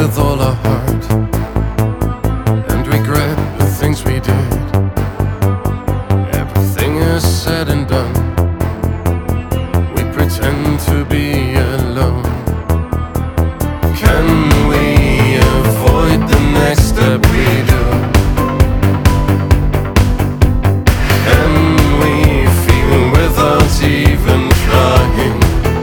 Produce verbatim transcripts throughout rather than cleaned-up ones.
with all our heart and regret the things we did. Everything is said and done, we pretend to be alone. Can we avoid the next step we do? Can we feel without even trying?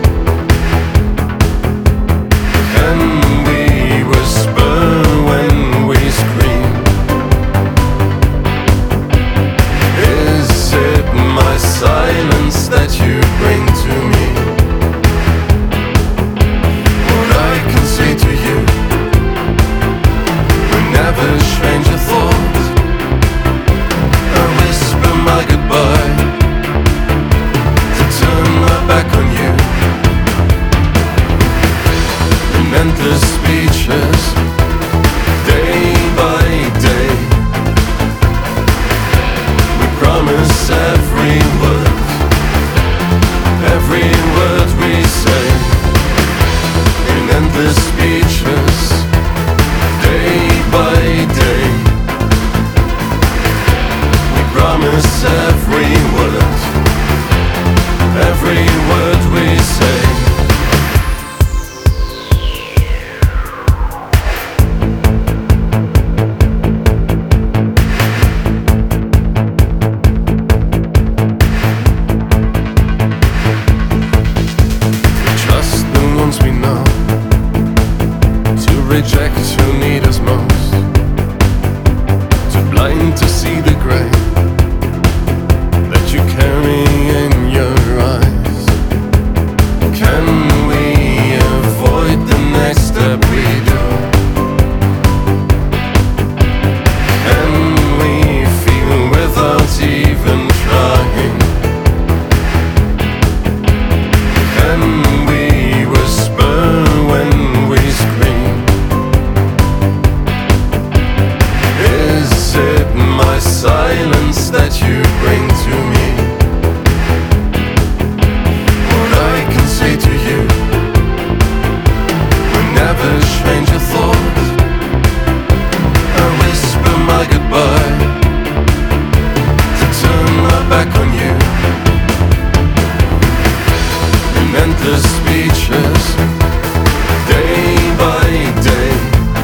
Can we whisper when we scream? Is it my silence that you bring to me? What I can say to you, whenever stranger thoughts, I whisper my goodbye to turn my back on you. In endless speeches, day by day, we promise every word, every word we say. In endless speeches, day by day, we promise every word, every word we say. We know to reject who need us most, too blind to see the grey that you carry in your eyes. Can we avoid the next step we do? Can we feel without even trying? Can we when we scream? Is it my silence that you bring to me? What I can say to you, whenever stranger thoughts, I whisper my goodbye to turn my back on you. In endless speeches, day by day,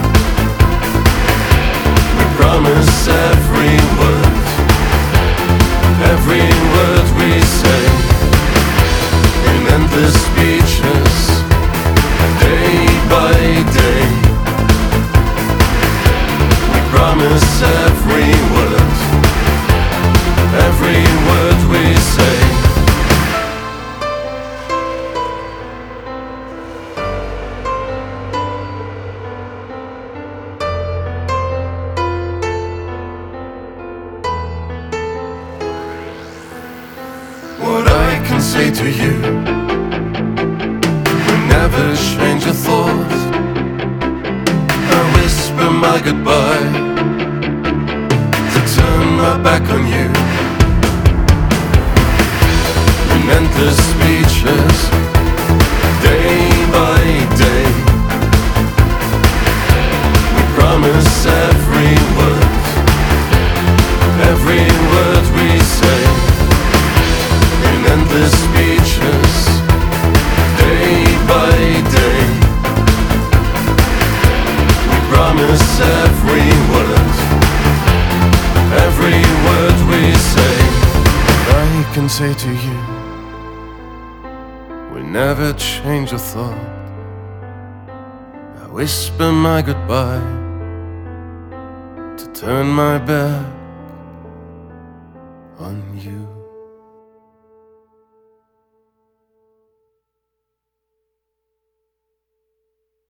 we promise every word, every word we say. In endless speeches, day by day, we promise every word, every word we say. What I can say to you, whenever stranger thoughts, I whisper my goodbye to turn my back on you. In endless speeches, day by day, we promise every word, every word we say. In endless speeches, day by day, we promise every word, every word we say. I can say to you, we never change a thought. I whisper my goodbye to turn my back on you.